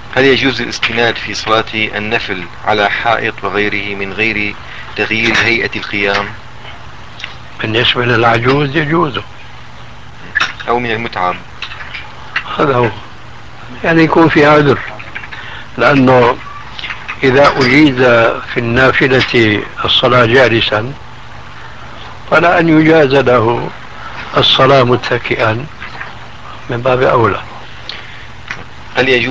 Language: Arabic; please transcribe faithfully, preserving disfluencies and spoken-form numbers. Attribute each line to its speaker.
Speaker 1: هل يجوز الاستناد في صلاة النفل على حائط وغيره من غير تغيير هيئة القيام؟
Speaker 2: بالنسبة للعجوز يجوز.
Speaker 1: أو من المتعب؟
Speaker 2: هذا هو، يعني يكون في عذر، لأنه إذا أجيز في النافلة الصلاة جالسا فلا أن يجاز له الصلاة متكئا من باب أولى.
Speaker 1: هل يجوز